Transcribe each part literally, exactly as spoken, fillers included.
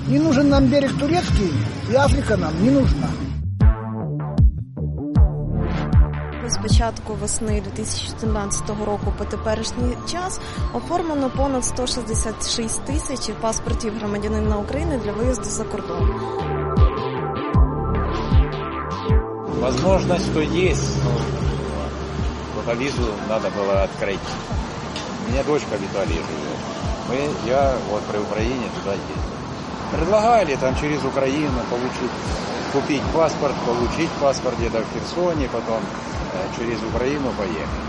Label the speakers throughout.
Speaker 1: Не нужен нам берег турецкий, и Африка нам не нужна.
Speaker 2: З початку весни дві тисячі чотирнадцятого року по теперішній час оформлено понад сто шістдесят шість тисяч паспортів громадянина України для виїзду за кордон.
Speaker 3: Возможность, что есть, но по визу надо было открыть. У меня дочка в Италии живет. Мы, я вот при Украине туда ездил. Предлагали там через Украину получить, купить паспорт, получить паспорт где-то в Херсоне, потом э, через Украину поехать.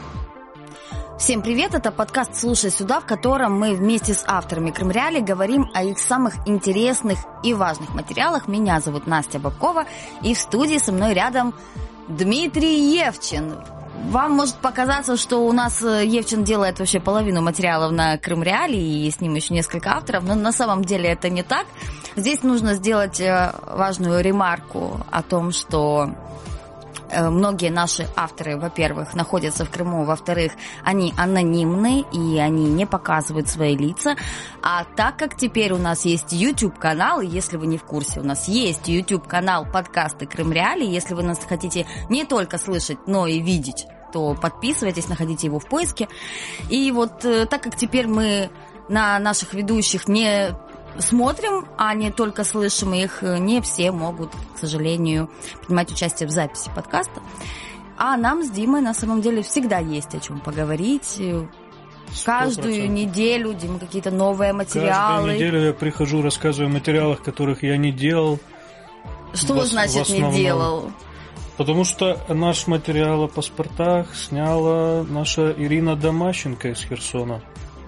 Speaker 4: Всем привет, это подкаст «Слушай сюда», в котором мы вместе с авторами Крымреалий говорим о их самых интересных и важных материалах. Меня зовут Настя Бабкова, и в студии со мной рядом Дмитрий Евчин. Вам может показаться, что у нас Евчин делает вообще половину материалов на Крымреалии, и с ним еще несколько авторов, но на самом деле это не так. Здесь нужно сделать важную ремарку о том, что многие наши авторы, во-первых, находятся в Крыму, во-вторых, они анонимны и они не показывают свои лица. А так как теперь у нас есть YouTube-канал, и если вы не в курсе, у нас есть YouTube-канал подкасты Крымреалий, если вы нас хотите не только слышать, но и видеть, то подписывайтесь, находите его в поиске. И вот так как теперь мы на наших ведущих не смотрим, а не только слышим их, не все могут, к сожалению, принимать участие в записи подкаста. А нам с Димой на самом деле всегда есть о чем поговорить. сто процентов. Каждую неделю, Дима, какие-то новые материалы.
Speaker 5: Каждую неделю я прихожу, рассказываю о материалах, которых я не делал.
Speaker 4: Что
Speaker 5: в,
Speaker 4: значит
Speaker 5: в
Speaker 4: не делал?
Speaker 5: Потому что наш материал о паспортах сняла наша Ирина Домащенко из Херсона.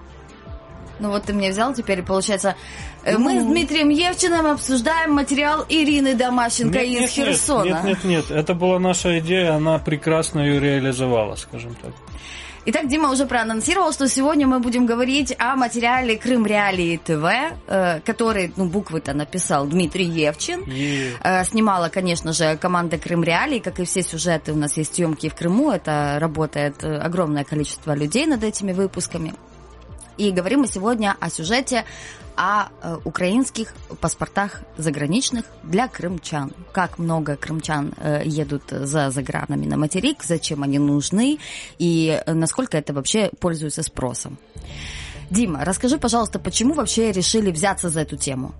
Speaker 4: Ну вот ты мне взял теперь, получается, ну, мы с Дмитрием Евчиным обсуждаем материал Ирины Домащенко
Speaker 5: нет,
Speaker 4: из
Speaker 5: нет,
Speaker 4: Херсона.
Speaker 5: Нет, нет, нет, это была наша идея, она прекрасно ее реализовала, скажем так.
Speaker 4: Итак, Дима уже проанонсировал, что сегодня мы будем говорить о материале Крымреалии ТВ, который, ну, буквы-то написал Дмитрий Евчин. Yeah. Снимала, конечно же, команда Крымреалий, как и все сюжеты, у нас есть съемки в Крыму, это работает огромное количество людей над этими выпусками. И говорим мы сегодня о сюжете о э, украинских паспортах заграничных для крымчан. Как много крымчан э, едут за загранами на материк, зачем они нужны и э, насколько это вообще пользуется спросом. Дима, расскажи, пожалуйста, почему вообще решили взяться за эту тему?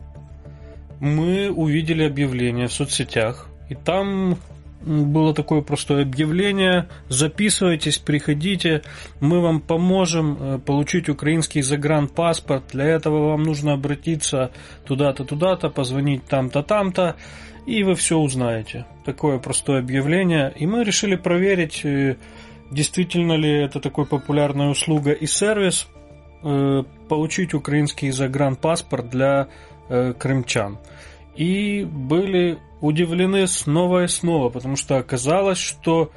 Speaker 5: Мы увидели объявление в соцсетях, и там было такое простое объявление: записывайтесь, приходите, мы вам поможем получить украинский загранпаспорт. Для этого вам нужно обратиться туда-то, туда-то, позвонить там-то, там-то, и вы все узнаете. Такое простое объявление. И мы решили проверить, действительно ли это такая популярная услуга и сервис, получить украинский загранпаспорт для крымчан. И были удивлены снова и снова, потому что оказалось, что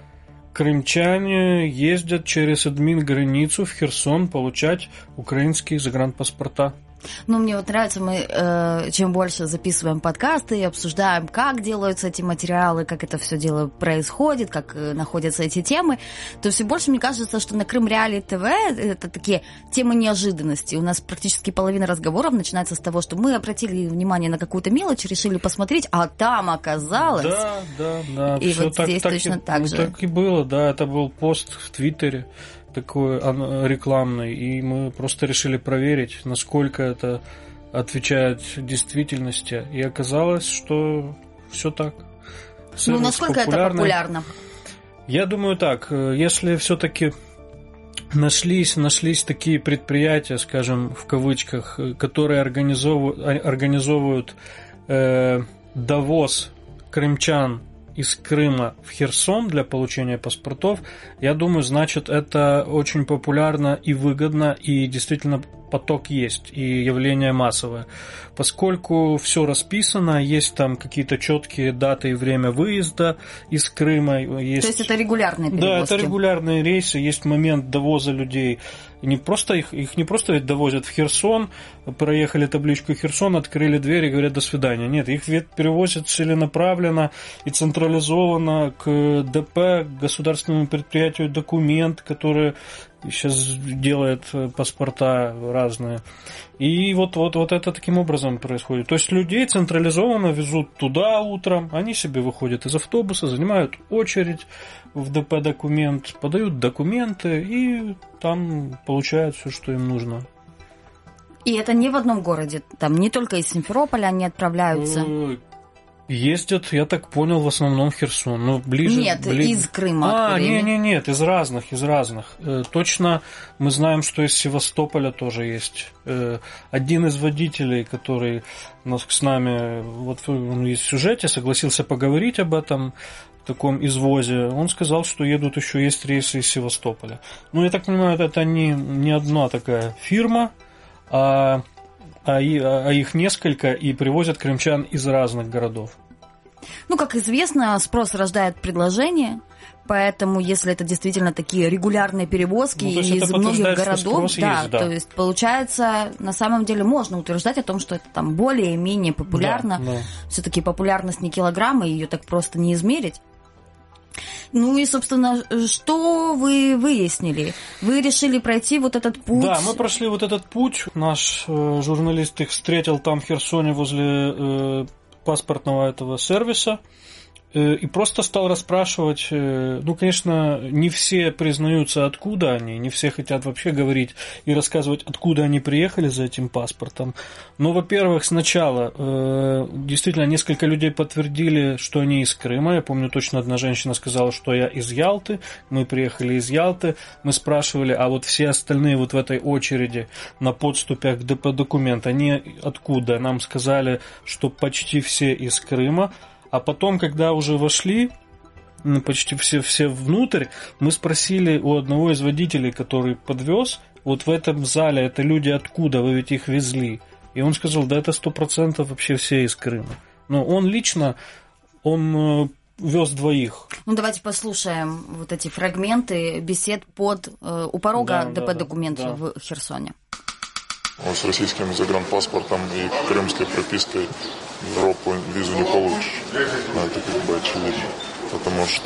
Speaker 5: крымчане ездят через админ-границу в Херсон получать украинские загранпаспорта.
Speaker 4: Ну, мне вот нравится, мы э, чем больше записываем подкасты и обсуждаем, как делаются эти материалы, как это все дело происходит, как э, находятся эти темы, то все больше мне кажется, что на Крымреалии ТВ это такие темы неожиданности. У нас практически половина разговоров начинается с того, что мы обратили внимание на какую-то мелочь, решили посмотреть, а там оказалось.
Speaker 5: Да, да, да.
Speaker 4: И вот так, здесь так точно
Speaker 5: и,
Speaker 4: так же.
Speaker 5: Так и было, да, это был пост в Твиттере такой рекламный, и мы просто решили проверить, насколько это отвечает действительности, и оказалось, что все так.
Speaker 4: Сервис ну, насколько популярный. Это популярно?
Speaker 5: Я думаю так, если все-таки нашлись, нашлись такие предприятия, скажем, в кавычках, которые организовывают, организовывают э, довоз крымчан из Крыма в Херсон для получения паспортов, я думаю, значит, это очень популярно и выгодно, и действительно поток есть, и явление массовое. Поскольку все расписано, есть там какие-то четкие даты и время выезда из Крыма. Есть... То
Speaker 4: есть это регулярные перевозки?
Speaker 5: Да, это регулярные рейсы, есть момент довоза людей. Не просто их, их не просто ведь довозят в Херсон, проехали табличку Херсон, открыли дверь и говорят до свидания. Нет, их ведь перевозят целенаправленно и централизованно к ДП, к государственному предприятию «Документ», которое сейчас делает паспорта разные. И вот, вот, вот это таким образом происходит. То есть людей централизованно везут туда утром, они себе выходят из автобуса, занимают очередь в ДП-документ, подают документы и там получают все, что им нужно.
Speaker 4: И это не в одном городе, там не только из Симферополя они отправляются.
Speaker 5: Ездят, я так понял, в основном в Херсон. Но ближе,
Speaker 4: нет,
Speaker 5: бли...
Speaker 4: из Крыма.
Speaker 5: А, нет, нет, нет, из разных, из разных. Точно мы знаем, что из Севастополя тоже есть. Один из водителей, который с нами, вот он есть в сюжете, согласился поговорить об этом, в таком извозе, он сказал, что едут еще есть рейсы из Севастополя. Ну, я так понимаю, это не, не одна такая фирма, а... А, и, а их несколько, и привозят крымчан из разных городов.
Speaker 4: Ну, как известно, спрос рождает предложение, поэтому, если это действительно такие регулярные перевозки ну, из многих городов, да,
Speaker 5: есть, да,
Speaker 4: то есть, получается, на самом деле можно утверждать о том, что это там более-менее популярно. Да, да. Все-таки популярность не килограмма, ее так просто не измерить. Ну и, собственно, что вы выяснили? Вы решили пройти вот этот путь?
Speaker 5: Да, мы прошли вот этот путь. Наш э, журналист их встретил там в Херсоне возле э, паспортного этого сервиса. И просто стал расспрашивать, ну, конечно, не все признаются, откуда они, не все хотят вообще говорить и рассказывать, откуда они приехали за этим паспортом. Но, во-первых, сначала действительно несколько людей подтвердили, что они из Крыма. Я помню, точно одна женщина сказала, что я из Ялты, мы приехали из Ялты. Мы спрашивали, а вот все остальные вот в этой очереди на подступах к ДП-документ, они откуда? Нам сказали, что почти все из Крыма. А потом, когда уже вошли, ну, почти все, все внутрь, мы спросили у одного из водителей, который подвез, вот в этом зале это люди откуда, вы ведь их везли? И он сказал, да это сто процентов вообще все из Крыма. Но он лично, он вез двоих.
Speaker 4: Ну давайте послушаем вот эти фрагменты бесед под, у порога да, ДП-документа да, да. в Херсоне.
Speaker 6: Вот с российским загранпаспортом и крымской пропиской в Европу визу не получишь. Это как бы очевидно. Потому что...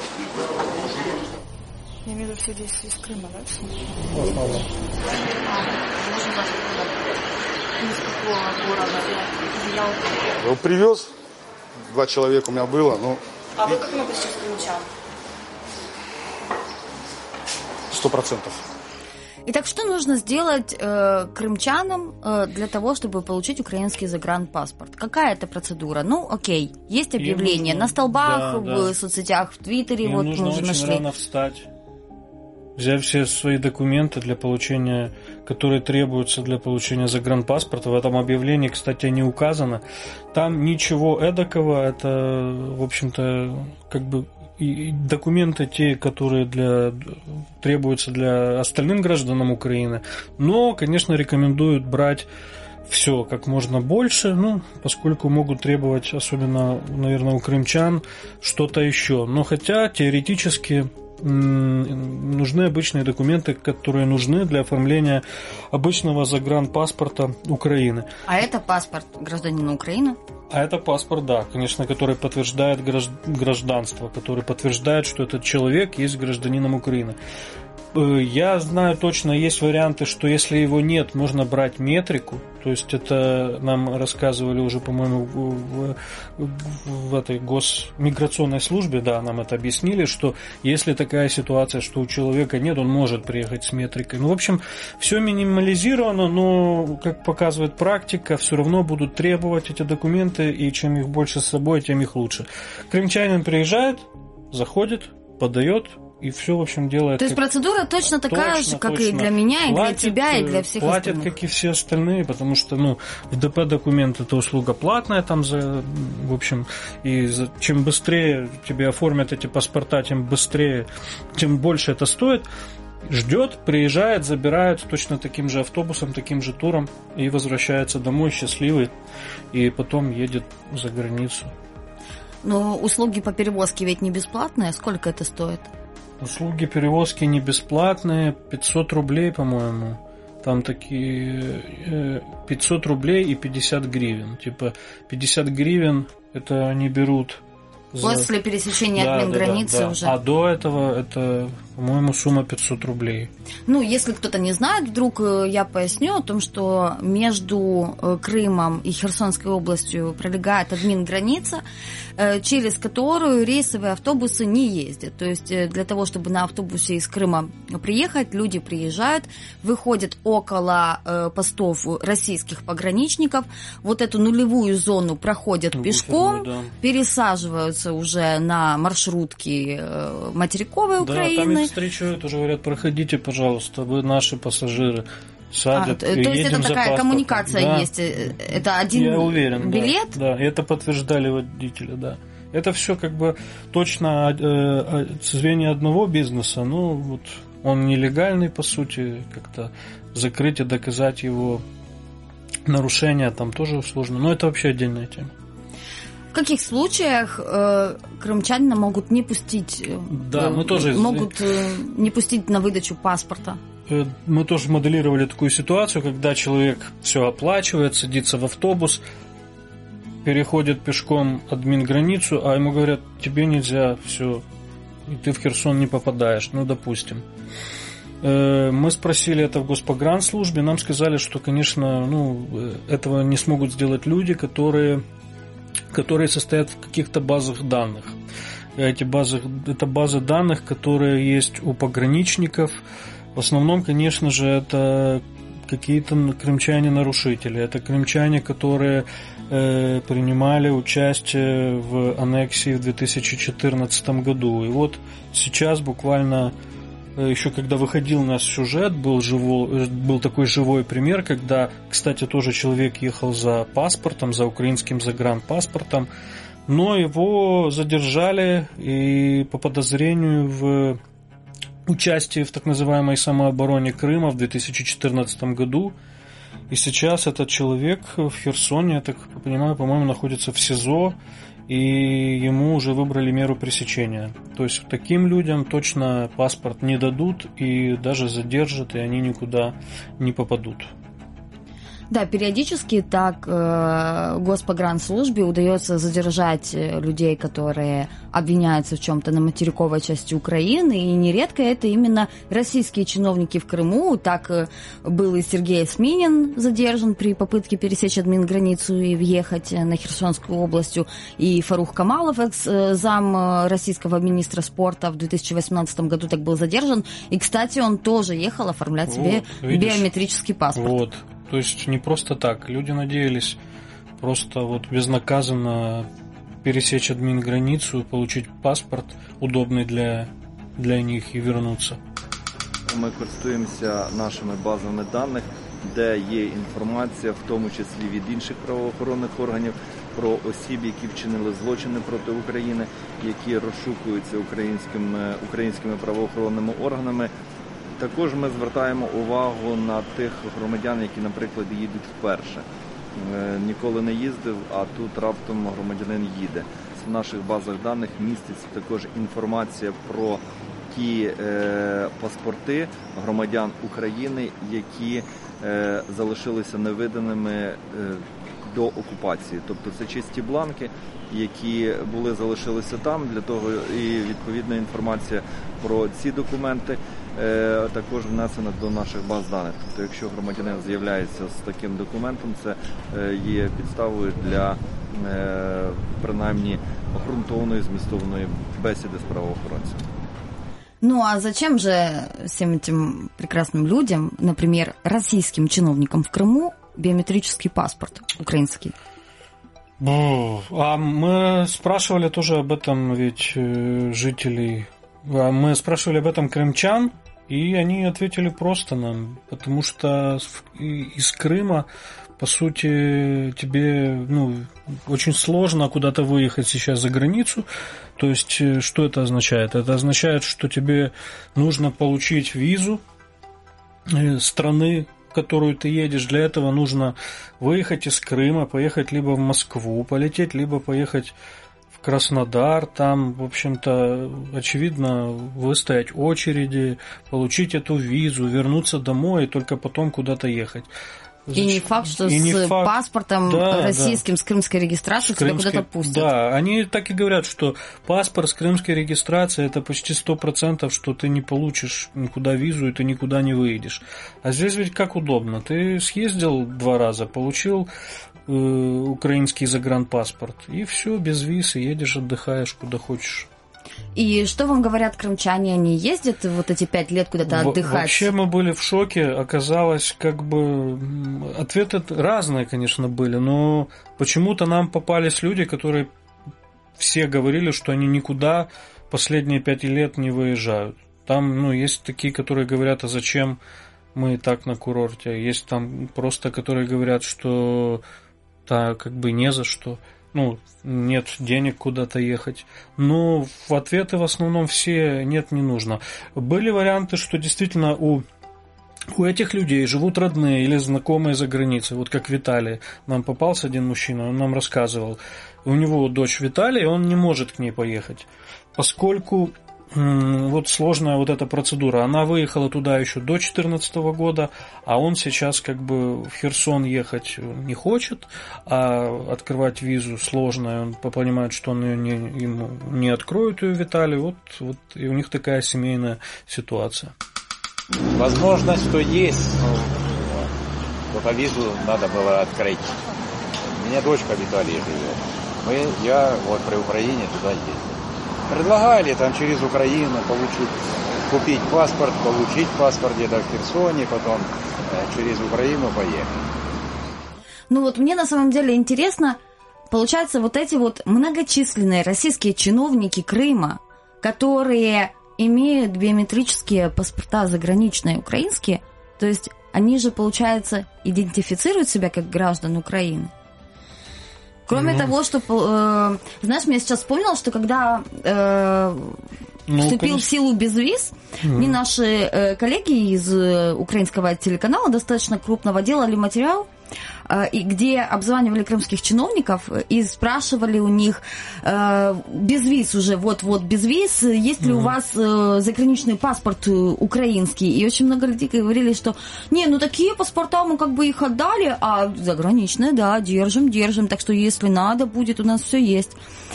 Speaker 7: Я имею в виду, все здесь из Крыма, да? Все?
Speaker 6: В основном.
Speaker 7: Из какого города? Из Ялты?
Speaker 8: Я его привез. Два человека у меня было. Ну...
Speaker 7: А вы как много сейчас крымчан?
Speaker 8: Сто процентов.
Speaker 4: Итак, что нужно сделать э, крымчанам э, для того, чтобы получить украинский загранпаспорт? Какая это процедура? Ну, окей, есть объявление нужно, на столбах, да, в
Speaker 5: да.
Speaker 4: соцсетях, в Твиттере.
Speaker 5: Им
Speaker 4: вот
Speaker 5: нужно
Speaker 4: мы уже
Speaker 5: очень
Speaker 4: нашли.
Speaker 5: рано встать, взять все свои документы для получения, которые требуются для получения загранпаспорта. В этом объявлении, кстати, не указано. Там ничего эдакого. Это, в общем-то, как бы и документы те, которые для, требуются для остальным гражданам Украины. Но, конечно, рекомендуют брать все как можно больше, ну, поскольку могут требовать, особенно, наверное, у крымчан, что-то еще. Но хотя теоретически нужны обычные документы, которые нужны для оформления обычного загранпаспорта Украины.
Speaker 4: А это паспорт гражданина Украины?
Speaker 5: А это паспорт, да, конечно, который подтверждает гражданство, который подтверждает, что этот человек есть гражданином Украины. Я знаю точно, есть варианты, что если его нет, можно брать метрику. То есть это нам рассказывали уже, по-моему, в, в, в этой госмиграционной службе, да, нам это объяснили, что если такая ситуация, что у человека нет, он может приехать с метрикой. Ну, в общем, все минимализировано, но, как показывает практика, все равно будут требовать эти документы, и чем их больше с собой, тем их лучше. Крымчанин приезжает, заходит, подает, и все, в общем, делает...
Speaker 4: То есть
Speaker 5: как...
Speaker 4: процедура точно такая
Speaker 5: точно,
Speaker 4: же, как
Speaker 5: точно.
Speaker 4: и для меня,
Speaker 5: платит,
Speaker 4: и для тебя, и для всех
Speaker 5: платят,
Speaker 4: остальных.
Speaker 5: Платят, как и все остальные, потому что, ну, в ДП-документ это услуга платная, там, за, в общем, и за, чем быстрее тебе оформят эти паспорта, тем быстрее, тем больше это стоит. Ждет, приезжает, забирает точно таким же автобусом, таким же туром и возвращается домой счастливый, и потом едет за границу.
Speaker 4: Но услуги по перевозке ведь не бесплатные, сколько это стоит?
Speaker 5: Услуги перевозки не бесплатные, пятьсот рублей, по-моему. Там такие пятьсот рублей и пятьдесят гривен. Типа пятьдесят гривен это они берут
Speaker 4: После
Speaker 5: за...
Speaker 4: пересечения
Speaker 5: да,
Speaker 4: админ-границы
Speaker 5: да, да, да.
Speaker 4: уже.
Speaker 5: А до этого это, по-моему, сумма пятьсот рублей.
Speaker 4: Ну, если кто-то не знает, вдруг я поясню о том, что между Крымом и Херсонской областью пролегает админ-граница, через которую рейсовые автобусы не ездят. То есть для того, чтобы на автобусе из Крыма приехать, люди приезжают, выходят около постов российских пограничников, вот эту нулевую зону проходят
Speaker 5: ну,
Speaker 4: пешком,
Speaker 5: да.
Speaker 4: пересаживаются уже на маршрутки материковой
Speaker 5: да,
Speaker 4: Украины.
Speaker 5: Да, там их встречают, уже говорят, проходите, пожалуйста, вы наши пассажиры. Садят,
Speaker 4: а, то есть это такая коммуникация
Speaker 5: да.
Speaker 4: есть, это один
Speaker 5: Я уверен,
Speaker 4: билет?
Speaker 5: Да, да, это подтверждали водители, да. Это все как бы точно э, звенья одного бизнеса, ну вот он нелегальный по сути, как-то закрыть и доказать его нарушения там тоже сложно, но это вообще отдельная тема.
Speaker 4: В каких случаях э, крымчанина могут не пустить,
Speaker 5: да,
Speaker 4: э,
Speaker 5: мы тоже...
Speaker 4: могут э, не пустить на выдачу паспорта?
Speaker 5: Мы тоже моделировали такую ситуацию, когда человек все оплачивает, садится в автобус, переходит пешком админ-границу, а ему говорят, тебе нельзя, все, и ты в Херсон не попадаешь, ну, допустим. Мы спросили это в Госпогранслужбе, нам сказали, что, конечно, ну, этого не смогут сделать люди, которые, которые состоят в каких-то базах данных. Эти базы, это базы данных, которые есть у пограничников. В основном, конечно же, это какие-то крымчане-нарушители. Это крымчане, которые э, принимали участие в аннексии в две тысячи четырнадцатом году. И вот сейчас буквально, э, еще когда выходил наш сюжет, был, живой, был такой живой пример, когда, кстати, тоже человек ехал за паспортом, за украинским загранпаспортом, но его задержали и по подозрению в участие в так называемой самообороне Крыма в две тысячи четырнадцатом году. И сейчас этот человек в Херсоне, я так понимаю, по-моему, находится в СИЗО, и ему уже выбрали меру пресечения. То есть таким людям точно паспорт не дадут и даже задержат, и они никуда не попадут.
Speaker 4: Да, периодически так э, Госпогранслужбе удается задержать людей, которые обвиняются в чем-то на материковой части Украины, и нередко это именно российские чиновники в Крыму. Так э, был и Сергей Сминин задержан при попытке пересечь админ-границу и въехать на Херсонскую область, и Фарух Камалов, экс-зам российского министра спорта, в две тысячи восемнадцатом году так был задержан. И, кстати, он тоже ехал оформлять вот, себе видишь? биометрический паспорт.
Speaker 5: Вот. То есть не просто так. Люди надеялись просто вот безнаказанно пересечь админ-границу, получить паспорт, удобний для, для них, і вернуться.
Speaker 9: Ми користуємося нашими базами даних, де є інформація, в тому числі від інших правоохоронних органів, про осіб, які вчинили злочини проти України, які розшукуються українськими, українськими правоохоронними органами. Також ми звертаємо увагу на тих громадян, які, наприклад, їдуть вперше. Ніколи не їздив, а тут раптом громадянин їде. В наших базах даних міститься також інформація про ті е, паспорти громадян України, які е, залишилися невиданими е, до окупації. Тобто це чисті бланки, які були, залишилися там, для того і відповідна інформація про ці документи е, також внесена до наших баз даних. Тобто якщо громадянин з'являється з таким документом, це е, є підставою для е, принаймні обґрунтованої змістовної бесіди з правоохоронцем.
Speaker 4: Ну а зачем же всем этим прекрасным людям, например, российским чиновникам в Крыму, биометрический паспорт украинский?
Speaker 5: А мы спрашивали тоже об этом ведь жителей, мы спрашивали об этом крымчан, и они ответили просто нам, потому что из Крыма, по сути, тебе ну, очень сложно куда-то выехать сейчас за границу. То есть, что это означает? Это означает, что тебе нужно получить визу страны, в которую ты едешь. Для этого нужно выехать из Крыма, поехать либо в Москву, полететь, либо поехать в Краснодар. Там, в общем-то, очевидно, выстоять очереди, получить эту визу, вернуться домой и только потом куда-то ехать.
Speaker 4: И не факт, что
Speaker 5: и
Speaker 4: с
Speaker 5: факт...
Speaker 4: паспортом
Speaker 5: да,
Speaker 4: российским,
Speaker 5: да.
Speaker 4: с крымской регистрацией тебя куда-то пустят.
Speaker 5: Да, они так и говорят, что паспорт с крымской регистрацией это почти сто процентов, что ты не получишь никуда визу, и ты никуда не выедешь. А здесь ведь как удобно. Ты съездил два раза, получил э, украинский загранпаспорт, и все, без виз, и едешь, отдыхаешь куда хочешь.
Speaker 4: И что вам говорят крымчане? Они ездят вот эти пять лет куда-то отдыхать?
Speaker 5: Вообще мы были в шоке. Оказалось, как бы ответы разные, конечно, были, но почему-то нам попались люди, которые все говорили, что они никуда последние пять лет не выезжают. Там, ну, есть такие, которые говорят, а зачем мы так на курорте? Есть там просто, которые говорят, что да, как бы не за что. Ну, нет денег куда-то ехать. Но в ответы в основном все нет, не нужно. Были варианты, что действительно у, у этих людей живут родные или знакомые за границей. Вот как Виталий. Нам попался один мужчина, он нам рассказывал. У него дочь Виталий, он не может к ней поехать. Поскольку вот сложная вот эта процедура. Она выехала туда еще до две тысячи четырнадцатого года, а он сейчас как бы в Херсон ехать не хочет, а открывать визу сложно, и он понимает, что он ее не, ему не откроет, ее Виталий. Вот, вот и у них такая семейная ситуация.
Speaker 3: Возможность, что есть, но только визу надо было открыть. У меня дочка в Италии живет. Мы, я вот при Украине туда ездил. Предлагали там через Украину получить, купить паспорт, получить паспорт где-то в Херсоне, потом э, через Украину поехать.
Speaker 4: Ну вот мне на самом деле интересно, получается, вот эти вот многочисленные российские чиновники Крыма, которые имеют биометрические паспорта заграничные украинские, то есть они же, получается, идентифицируют себя как граждан Украины. Кроме ну, того, что, э, знаешь, я сейчас вспомнила, что когда э, ну, вступил конечно. в силу безвиз, mm. мне наши э, коллеги из э, украинского телеканала достаточно крупного делали материал, э, и где обзванивали крымских чиновников и спрашивали у них э, безвиз уже, вот-вот безвиз, есть ли mm. у вас э, заграничный паспорт украинский. И очень много людей говорили, что не, ну такие паспорта мы как бы их отдали, а заграничные, да, держим, держим, так что если надо будет, у нас все есть.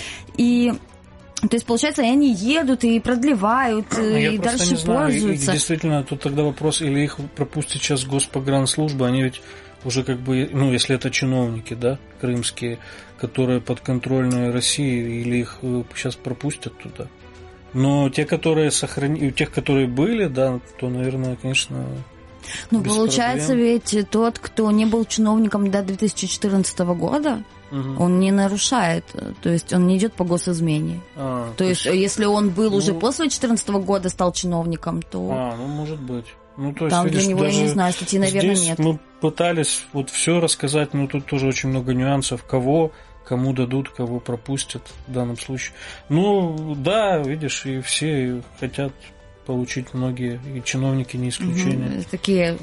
Speaker 4: И то есть, получается, они едут и продлевают,
Speaker 5: Я
Speaker 4: и дальше
Speaker 5: не знаю,
Speaker 4: пользуются.
Speaker 5: И, действительно, тут тогда вопрос, или их пропустит сейчас Госпогранслужба, они ведь уже как бы, ну, если это чиновники, да, крымские, которые подконтрольны России, или их сейчас пропустят туда. Но те, которые сохранили, у тех, которые были, да, то, наверное, конечно...
Speaker 4: Ну, получается, проблем. Ведь тот, кто не был чиновником до две тысячи четырнадцатого года, угу. он не нарушает, то есть он не идет по госизмене. А, то, то есть, есть, если он был ну, уже после две тысячи четырнадцатого года стал чиновником, то...
Speaker 5: А, ну, может быть. Ну, то есть,
Speaker 4: там
Speaker 5: видишь,
Speaker 4: для него, я не знаю, статьи, наверное,
Speaker 5: здесь
Speaker 4: нет.
Speaker 5: Мы пытались вот все рассказать, но тут тоже очень много нюансов, кого... кому дадут, кого пропустят в данном случае. Ну, да, видишь, и все хотят получить, многие, и чиновники не исключение.
Speaker 4: Угу, такие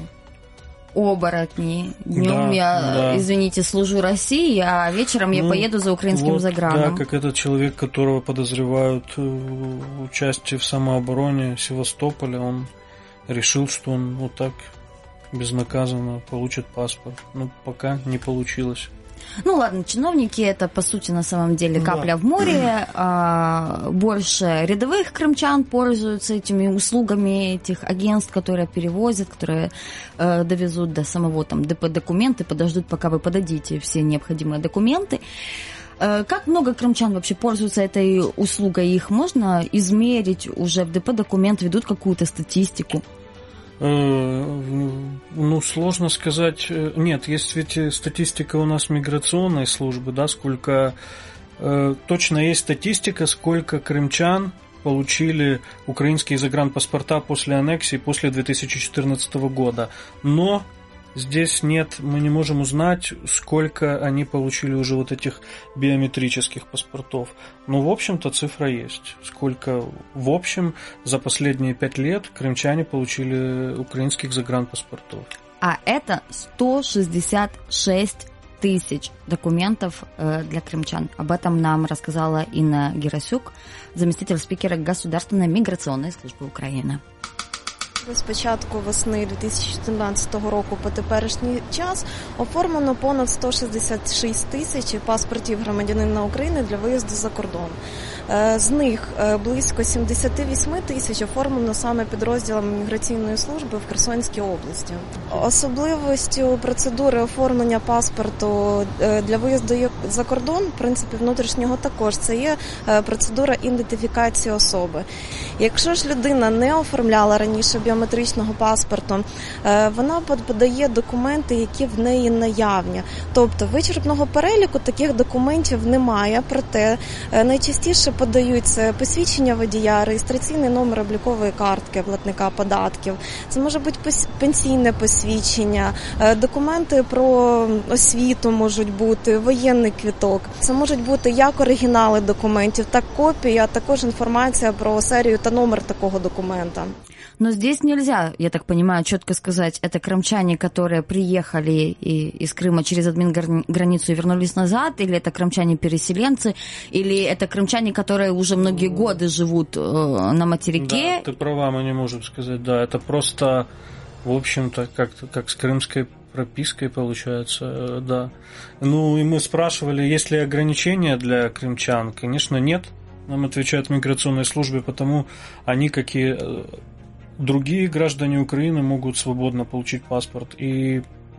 Speaker 4: оборотни. Днем
Speaker 5: да,
Speaker 4: я,
Speaker 5: да.
Speaker 4: извините, служу России, а вечером ну, я поеду за украинским
Speaker 5: вот,
Speaker 4: заграном.
Speaker 5: Да, как этот человек, которого подозревают в участии в самообороне Севастополя, он решил, что он вот так безнаказанно получит паспорт. Ну, пока не получилось.
Speaker 4: Ну ладно, чиновники это по сути на самом деле капля да. в море, а, больше рядовых крымчан пользуются этими услугами этих агентств, которые перевозят, которые э, довезут до самого там ДП документы, подождут, пока вы подадите все необходимые документы. Э, как много крымчан вообще пользуются этой услугой? Их можно измерить уже в ДП документ, ведут какую-то статистику?
Speaker 5: Ну, сложно сказать. Нет, есть ведь статистика у нас миграционной службы, да, сколько... Точно есть статистика, сколько крымчан получили украинские загранпаспорта после аннексии, после две тысячи четырнадцатого года. Но здесь нет, мы не можем узнать, сколько они получили уже вот этих биометрических паспортов. Но, в общем-то, цифра есть. Сколько, в общем, за последние пять лет крымчане получили украинских загранпаспортов.
Speaker 4: А это сто шестьдесят шесть тысяч документов для крымчан. Об этом нам рассказала Инна Герасюк, заместитель спикера Государственной миграционной службы Украины.
Speaker 2: З початку весни дві тисячі чотирнадцятого року по теперішній час оформлено понад сто шістдесят шість тисяч паспортів громадянина України для виїзду за кордон. З них близько сімдесят вісім тисяч оформлено саме підрозділами міграційної служби в Херсонській області. Особливістю процедури оформлення паспорту для виїзду за кордон, в принципі, внутрішнього також, це є процедура ідентифікації особи. Якщо ж людина не оформляла раніше біометричного паспорту, вона подає документи, які в неї наявні. Тобто вичерпного переліку таких документів немає, проте найчастіше подаються посвідчення водія, реєстраційний номер облікової картки платника податків. Це може бути пенсійне посвідчення, документи про освіту можуть бути, воєнний квиток. Це можуть бути як оригінали документів, так копії, а також інформація про серію та номер такого документа.
Speaker 4: Но здесь нельзя, я так понимаю, четко сказать, это крымчане, которые приехали из Крыма через админграницу и вернулись назад, или это крымчане-переселенцы, или это крымчане, которые уже многие годы живут на материке.
Speaker 5: Да, ты права, мы не можем сказать, да, это просто, в общем-то, как, как с крымской пропиской получается, да. Ну, и мы спрашивали, есть ли ограничения для крымчан, конечно, нет. Нам отвечают в миграционной службе, потому они, как и другие граждане Украины, могут свободно получить паспорт. И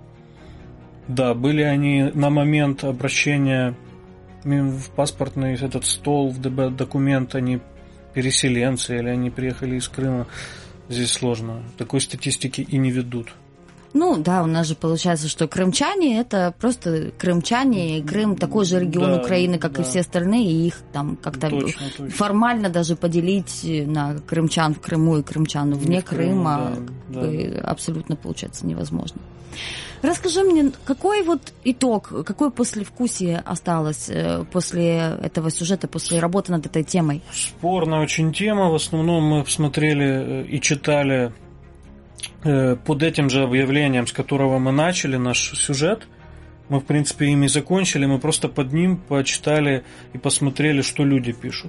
Speaker 5: да, были они на момент обращения в паспортный этот стол, в ДБ документ, они переселенцы или они приехали из Крыма. Здесь сложно. Такой статистики и не ведут.
Speaker 4: Ну да, у нас же получается, что крымчане это просто крымчане, и Крым такой же регион да, Украины, как да. и все остальные, и их там как-то точно, точно. формально даже поделить на крымчан в Крыму и крымчан вне в Крыма да, да. абсолютно получается невозможно. Расскажи мне, какой вот итог, какое послевкусие осталось после этого сюжета, после работы над этой темой?
Speaker 5: Спорная очень тема. В основном мы смотрели и читали под этим же объявлением, с которого мы начали наш сюжет. Мы, в принципе, ими закончили. Мы просто под ним почитали и посмотрели, что люди пишут.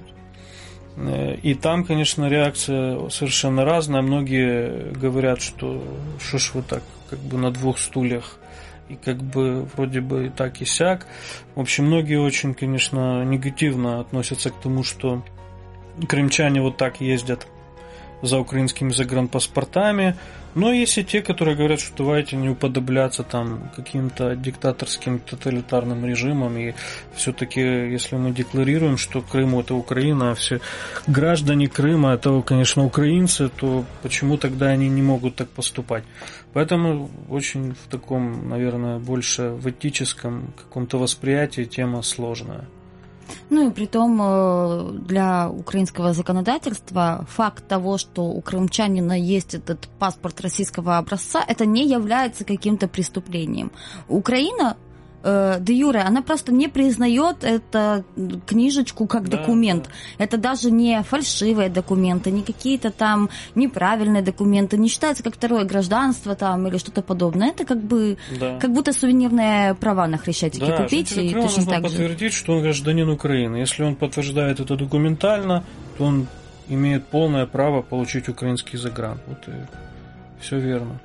Speaker 5: И там, конечно, реакция совершенно разная. Многие говорят, что что ж вы так как бы на двух стульях, и как бы вроде бы и так и сяк. В общем, многие очень, конечно, негативно относятся к тому, что крымчане вот так ездят за украинскими загранпаспортами. Но есть и те, которые говорят, что давайте не уподобляться там каким-то диктаторским тоталитарным режимам. И все-таки, если мы декларируем, что Крым это Украина, а все граждане Крыма это, конечно, украинцы, то почему тогда они не могут так поступать? Поэтому очень в таком, наверное, больше в этическом каком-то восприятии тема сложная.
Speaker 4: Ну и притом для украинского законодательства факт того, что у крымчанина есть этот паспорт российского образца, это не является каким-то преступлением. Украина де юре, она просто не признает эту книжечку как да, документ. Да. Это даже не фальшивые документы, не какие-то там неправильные документы, не считается как второе гражданство там или что-то подобное. Это как бы да. как будто сувенирные права на Хрещатике да, купить. И точно
Speaker 5: нужно так подтвердить, же. Что он гражданин Украины. Если он подтверждает это документально, то он имеет полное право получить украинский загран. Вот и все верно.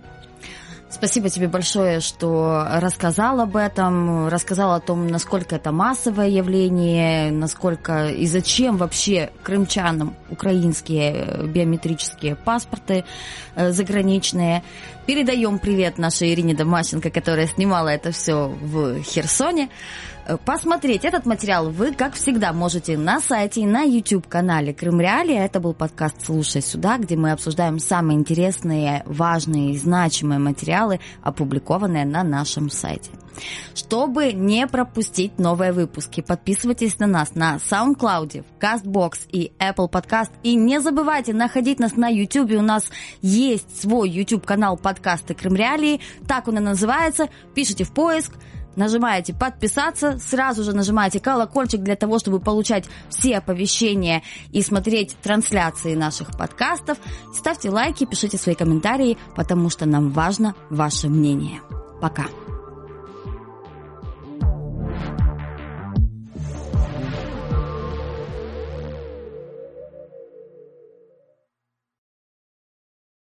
Speaker 4: Спасибо тебе большое, что рассказал об этом, рассказал о том, насколько это массовое явление, насколько и зачем вообще крымчанам украинские биометрические паспорты заграничные. Передаем привет нашей Ирине Домащенко, которая снимала это все в Херсоне. Посмотреть этот материал вы, как всегда, можете на сайте и на YouTube-канале Крым Реалии. Это был подкаст «Слушай сюда», где мы обсуждаем самые интересные, важные и значимые материалы, опубликованные на нашем сайте. Чтобы не пропустить новые выпуски, подписывайтесь на нас на SoundCloud, CastBox и Apple Podcast. И не забывайте находить нас на YouTube. У нас есть свой YouTube-канал подкасты Крым Реалии. Так он и называется. Пишите в поиск. Нажимаете «Подписаться», сразу же нажимаете колокольчик для того, чтобы получать все оповещения и смотреть трансляции наших подкастов. Ставьте лайки, пишите свои комментарии, потому что нам важно ваше мнение. Пока!